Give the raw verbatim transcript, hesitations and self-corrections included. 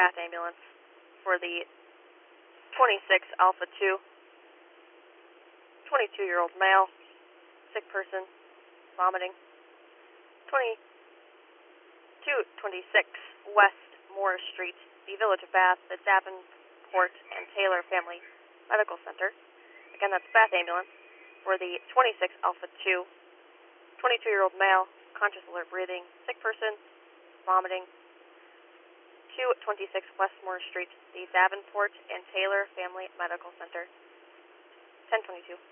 Bath ambulance for the twenty-six Alpha two, twenty-two-year-old male, sick person, vomiting. twenty-two twenty-six West Moore Street, the Village of Bath, the Davenport and Taylor Family Medical Center. Again, that's Bath ambulance for the twenty-six Alpha two, twenty-two-year-old male, conscious alert breathing, sick person, vomiting. two twenty-six West Moore Street, the Davenport and Taylor Family Medical Center. ten twenty-two.